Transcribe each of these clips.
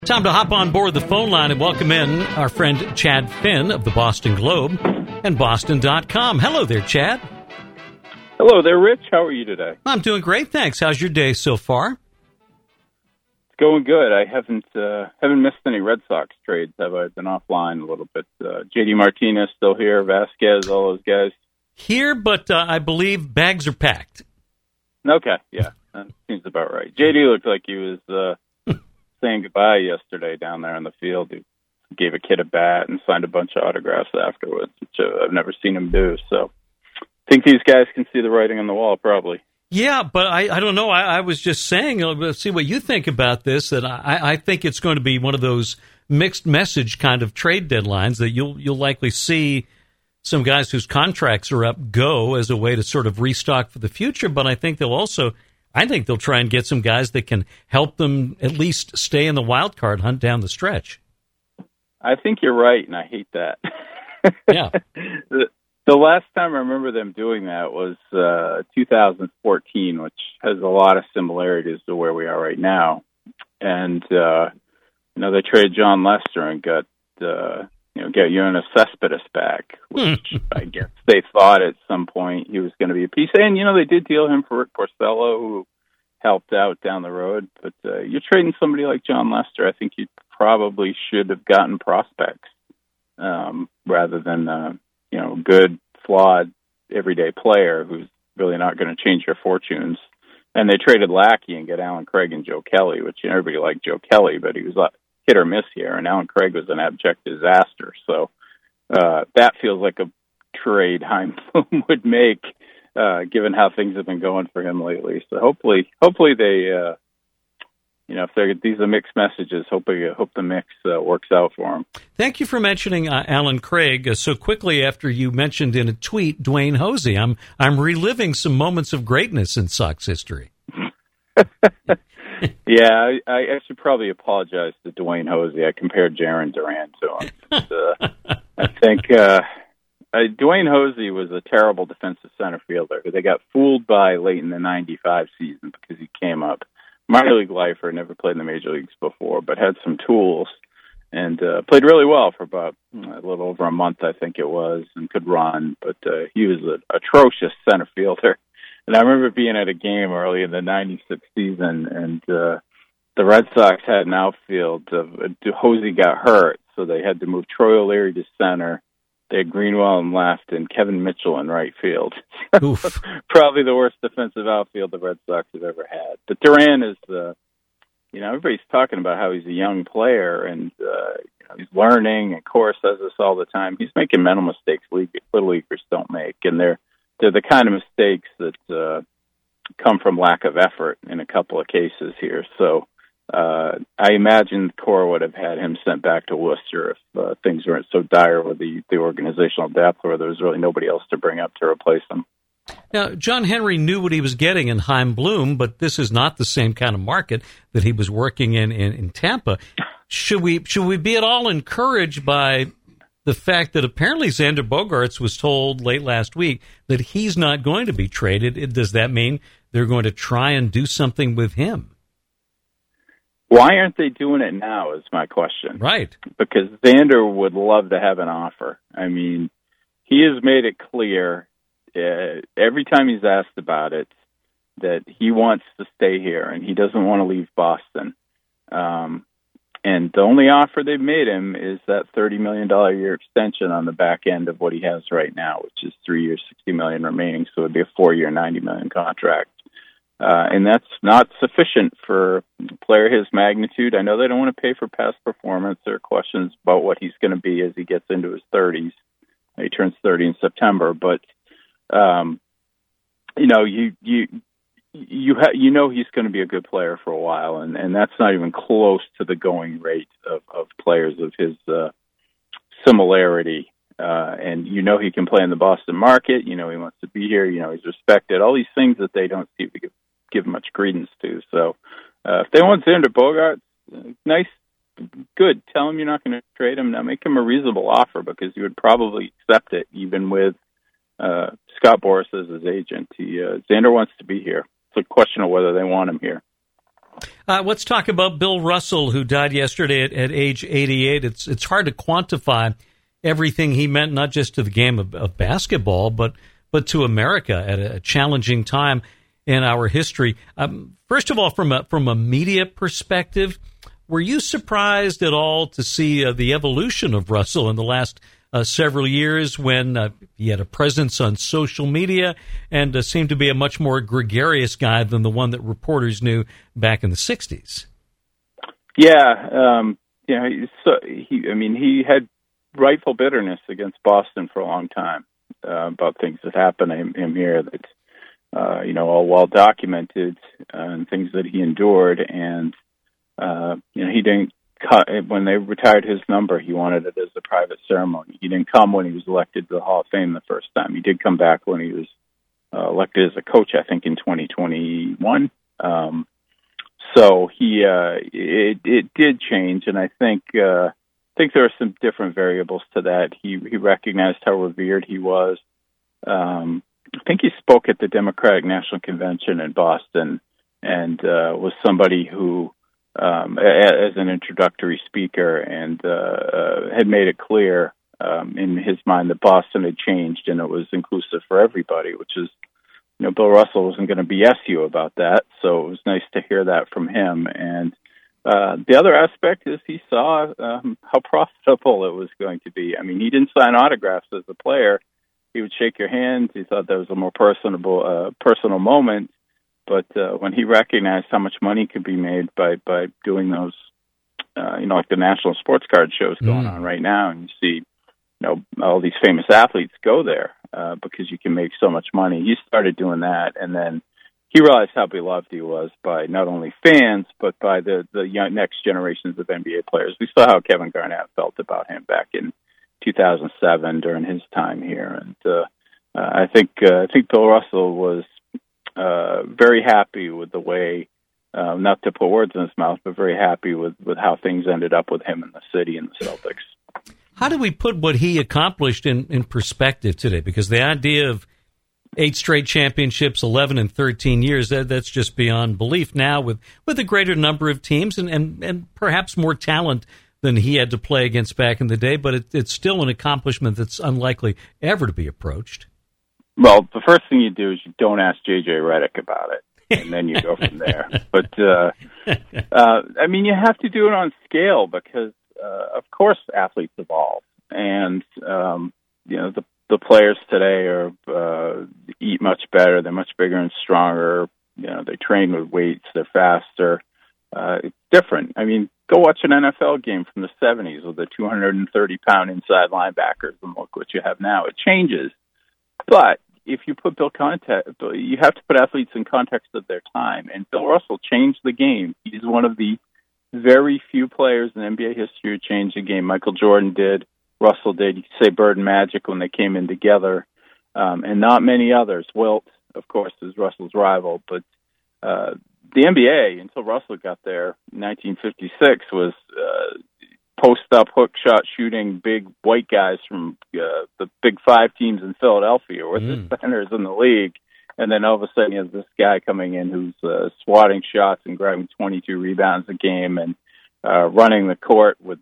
Time to hop on board the phone line and welcome in our friend Chad Finn of the Boston Globe and Boston.com. Hello there, Chad. Hello there, Rich. How are you today? I'm doing great, thanks. How's your day so far? It's going good. I haven't missed any Red Sox trades, have I? I've been offline a little bit. J.D. Martinez still here, Vasquez, all those guys. Here, but I believe bags are packed. Okay, yeah, that seems about right. J.D. looked like he was saying goodbye yesterday down there on the field. He gave a kid a bat and signed a bunch of autographs afterwards, which I've never seen him do. So I think these guys can see the writing on the wall, probably. Yeah, but I don't know. I was just saying, let's see what you think about this, that I think it's going to be one of those mixed message kind of trade deadlines that you'll likely see some guys whose contracts are up go as a way to sort of restock for the future, but I think they'll try and get some guys that can help them at least stay in the wild card hunt down the stretch. I think you're right, and I hate that. Yeah. The last time I remember them doing that was 2014, which has a lot of similarities to where we are right now. And, they traded John Lester and got Yoenis Cespedes back, which I guess they thought at some point he was going to be a piece. And, they did deal him for Rick Porcello, who helped out down the road. But you're trading somebody like John Lester, I think you probably should have gotten prospects rather than, good, flawed, everyday player who's really not going to change your fortunes. And they traded Lackey and get Alan Craig and Joe Kelly, which everybody liked Joe Kelly, but he was hit or miss here, and Alan Craig was an abject disaster. So that feels like a trade Chaim Bloom would make, given how things have been going for him lately. So hopefully they, if these are mixed messages, hope the mix works out for him. Thank you for mentioning Alan Craig so quickly after you mentioned in a tweet Dwayne Hosey. I'm reliving some moments of greatness in Sox history. Yeah, I should probably apologize to Dwayne Hosey. I compared Jarren Duran to him. I think Dwayne Hosey was a terrible defensive center fielder who they got fooled by late in the 95 season because he came up. Minor league lifer, never played in the major leagues before, but had some tools and played really well for about a little over a month, I think it was, and could run. But he was an atrocious center fielder. And I remember being at a game early in the 96 season, and the Red Sox had an outfield. Hosey got hurt, so they had to move Troy O'Leary to center. They had Greenwell in left and Kevin Mitchell in right field. Probably the worst defensive outfield the Red Sox have ever had. But Duran is, everybody's talking about how he's a young player and he's learning, and Cora says this all the time. He's making mental mistakes little leaguers don't make, and they're the kind of mistakes that come from lack of effort in a couple of cases here. So I imagine Cora would have had him sent back to Worcester if things weren't so dire with the organizational depth, where there was really nobody else to bring up to replace him. Now, John Henry knew what he was getting in Chaim Bloom, but this is not the same kind of market that he was working in Tampa. Should we be at all encouraged by the fact that apparently Xander Bogaerts was told late last week that he's not going to be traded? Does that mean they're going to try and do something with him? Why aren't they doing it now is my question. Right. Because Xander would love to have an offer. I mean, he has made it clear every time he's asked about it that he wants to stay here and he doesn't want to leave Boston. And the only offer they've made him is that $30 million a year extension on the back end of what he has right now, which is 3 years, $60 million remaining. So it'd be a 4-year, $90 million contract. And that's not sufficient for a player his magnitude. I know they don't want to pay for past performance. There are questions about what he's going to be as he gets into his 30s. He turns 30 in September, but you know he's going to be a good player for a while, and that's not even close to the going rate of players of his similarity. And he can play in the Boston market. He wants to be here. He's respected. All these things that they don't seem to give much credence to. So if they want Xander Bogaerts, nice, good. Tell him you're not going to trade him. Now make him a reasonable offer, because you would probably accept it even with Scott Boras as his agent. Xander wants to be here. It's a question of whether they want him here. Let's talk about Bill Russell, who died yesterday at age 88. It's hard to quantify everything he meant, not just to the game of basketball, but to America at a challenging time in our history. First of all, from a media perspective, were you surprised at all to see the evolution of Russell in the last several years when he had a presence on social media and seemed to be a much more gregarious guy than the one that reporters knew back in the 60s? Yeah, he had rightful bitterness against Boston for a long time about things that happened to him here that, all well documented and things that he endured. And, he didn't cut when they retired his number. He wanted it as a private ceremony. He didn't come when he was elected to the Hall of Fame the first time. He did come back when he was elected as a coach, I think in 2021. So it did change. And I think there are some different variables to that. He recognized how revered he was. I think he spoke at the Democratic National Convention in Boston and was somebody who, as an introductory speaker, and had made it clear in his mind that Boston had changed and it was inclusive for everybody, which is, Bill Russell wasn't going to BS you about that. So it was nice to hear that from him. And the other aspect is he saw how profitable it was going to be. I mean, he didn't sign autographs as a player. He would shake your hand. He thought that was a more personal moment. But when he recognized how much money could be made by doing those, like the national sports card shows going on right now, and you see, all these famous athletes go there because you can make so much money. He started doing that, and then he realized how beloved he was by not only fans, but by the young, next generations of NBA players. We saw how Kevin Garnett felt about him back in 2007 during his time here. And I think Bill Russell was very happy with the way, not to put words in his mouth, but very happy with how things ended up with him in the city and the Celtics. How do we put what he accomplished in perspective today? Because the idea of 8 straight championships, 11 in 13 years, that's just beyond belief now with a greater number of teams and perhaps more talent than he had to play against back in the day, but it's still an accomplishment that's unlikely ever to be approached. Well, the first thing you do is you don't ask J.J. Redick about it, and then you go from there. But, you have to do it on scale because, of course, athletes evolve. And, the players today eat much better. They're much bigger and stronger. They train with weights. They're faster. It's different. I mean, go watch an NFL game from the 70s with the 230-pound inside linebackers and look what you have now. It changes. But if you put you have to put athletes in context of their time. And Bill Russell changed the game. He's one of the very few players in NBA history who changed the game. Michael Jordan did. Russell did. You could say Bird and Magic when they came in together. And not many others. Wilt, of course, is Russell's rival. But the NBA, until Russell got there in 1956, was post-up, hook shot shooting big white guys from the Big Five teams in Philadelphia, or the centers in the league. And then all of a sudden, you have this guy coming in who's swatting shots and grabbing 22 rebounds a game and running the court with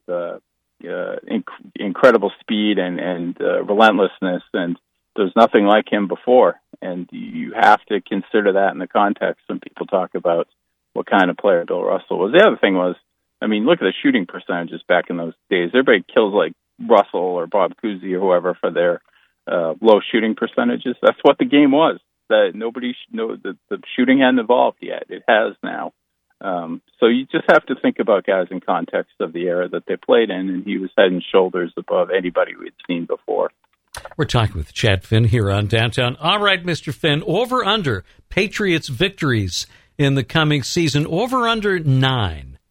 incredible speed and relentlessness. And there's nothing like him before. And you have to consider that in the context when people talk about what kind of player Bill Russell was. The other thing was, look at the shooting percentages back in those days. Everybody kills like Russell or Bob Cousy or whoever for their low shooting percentages. That's what the game was. That the shooting hadn't evolved yet. It has now. So you just have to think about guys in context of the era that they played in, and he was head and shoulders above anybody we'd seen before. We're talking with Chad Finn here on Downtown. All right, Mr. Finn, over under Patriots victories in the coming season, over under 9.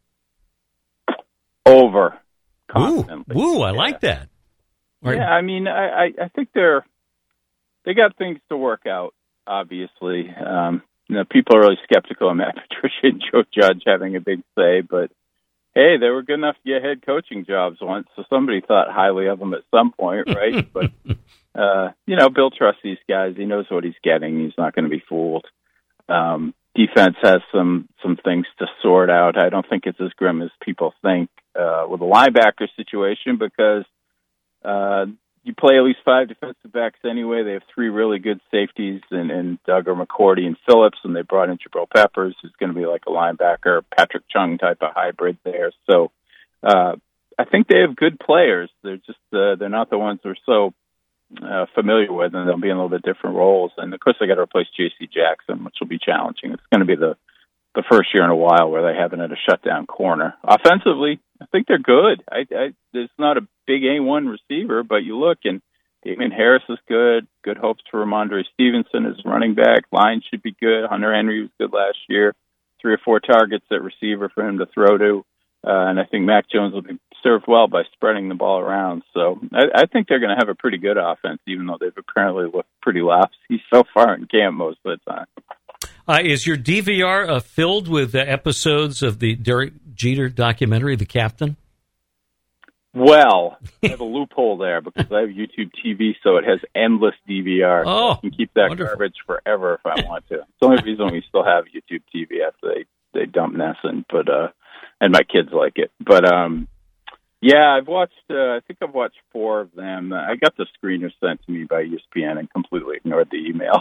Over. Constantly. Ooh, I like that. Right. Yeah, I think they got things to work out, obviously. People are really skeptical of Matt Patricia and Joe Judge having a big say, but hey, they were good enough to get head coaching jobs once, so somebody thought highly of them at some point, right? But, Bill trusts these guys. He knows what he's getting. He's not going to be fooled. defense has some things to sort out. I don't think it's as grim as people think with the linebacker situation because you play at least 5 defensive backs anyway. They have 3 really good safeties in Duggar, McCourty, and Phillips, and they brought in Jabril Peppers, who's going to be like a linebacker, Patrick Chung type of hybrid there. So I think they have good players. They're just they're not the ones we're so familiar with, and they'll be in a little bit different roles. And of course, they got to replace J.C. Jackson, which will be challenging. It's going to be the first year in a while where they haven't had a shutdown corner. Offensively, I think they're good. There's not a big A1 receiver, but you look and Damien Harris is good. Good hopes for Ramondre Stevenson as running back. Line should be good. Hunter Henry was good last year. 3 or 4 targets at receiver for him to throw to. And I think Mac Jones will be served well by spreading the ball around. So I think they're going to have a pretty good offense, even though they've apparently looked pretty lapsy so far in camp most of the time. Is your DVR filled with episodes of the Derek Jeter documentary, The Captain? Well, I have a loophole there because I have YouTube TV, so it has endless DVR. Oh, I can keep that wonderful. garbage forever if I want to. It's the only reason we still have YouTube TV after they dump Nesson, but and my kids like it. But yeah, I've watched. I think I've watched 4 of them. I got the screener sent to me by ESPN and completely ignored the email.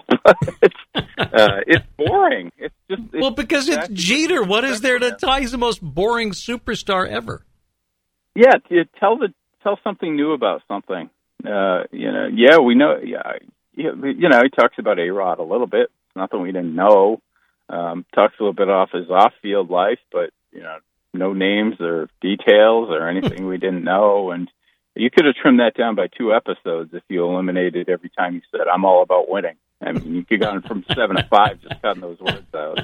It's boring. It's just because it's Jeter. What is there to tell? He's the most boring superstar ever. Yeah, tell something new about something. Yeah, we know. Yeah, he talks about A-Rod a little bit. Nothing we didn't know. Talks a little bit off his off-field life, but no names or details or anything we didn't know. And you could have trimmed that down by 2 episodes if you eliminated every time he said, "I'm all about winning." I mean, you could have gone from 7 to 5 just cutting those words out.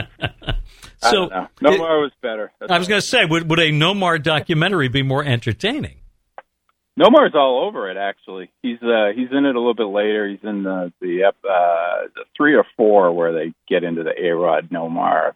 So I don't know. Nomar was better. I was going to say, would a Nomar documentary be more entertaining? Nomar's all over it. Actually, he's in it a little bit later. He's in the 3 or 4 where they get into the A-Rod Nomar.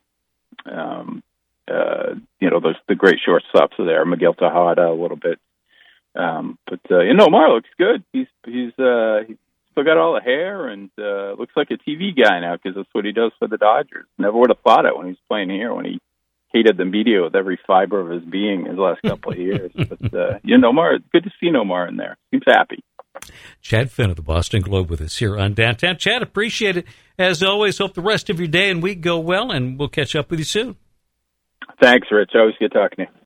The great shortstops are there. Miguel Tejada a little bit, but Nomar looks good. He's still got all the hair and looks like a TV guy now because that's what he does for the Dodgers. Never would have thought it when he was playing here, when he hated the media with every fiber of his being his last couple of years. But Nomar, good to see Nomar in there. He's happy. Chad Finn of the Boston Globe with us here on Downtown. Chad, appreciate it. As always, hope the rest of your day and week go well, and we'll catch up with you soon. Thanks, Rich. Always good talking to you.